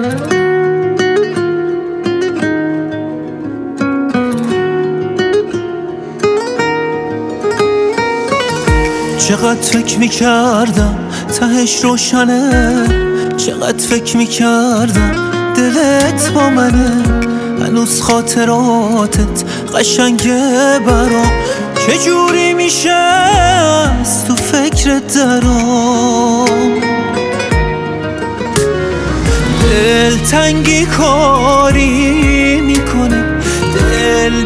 چقدر فکر میکردم تهش روشنه، چقدر فکر میکردم دلت با منه، هنوز خاطراتت قشنگه برام، چجوری میشه از تو فکرت درام. دلتنگی کاری میکنه، دل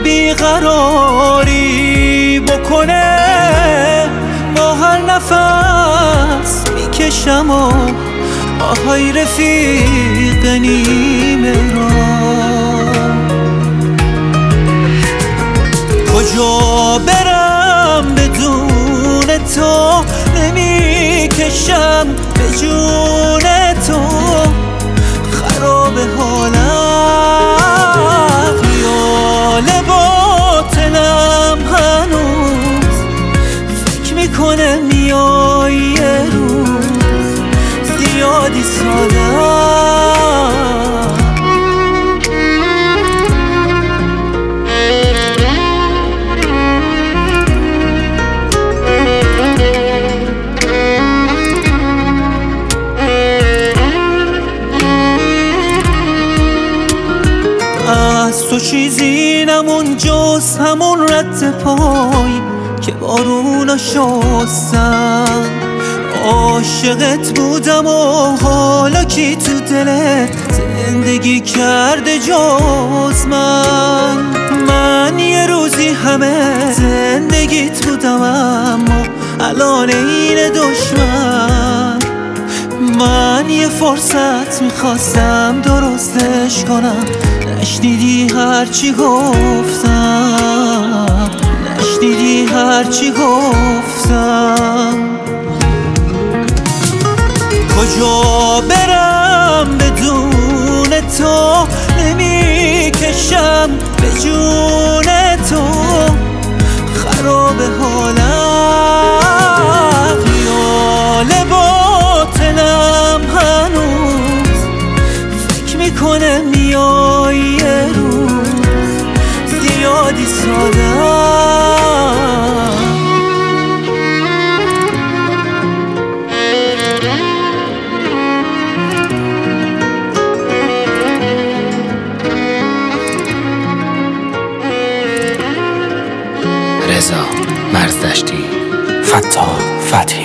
بیقراری بکنه، با هر نفس میکشم و آهای رفیق نیمه را. کجا برم بدون تو، نمیکشم به جون تو، خراب حالم، خیال باطلم هنوز فکر میکنه میای یه روز، زیادی سادم. از تو چیزی نمون جز همون رد پای که بارونا شستن. عاشقت بودم و حالا کی تو دلت زندگی کرده جز من یه روزی همه زندگیت بودم، اما الان این دشمن. من یه فرصت میخواستم درستش کنم، نشنیدی هرچی گفتم، نشنیدی هرچی گفتم. کجا برم بدون تو، نمیکشم به جون تو، خراب حالم، خیال باطلم هنوز فکر میکنه میای یه روز، زیادی سادم. رضا مرزدشتی، فتاح فتحی.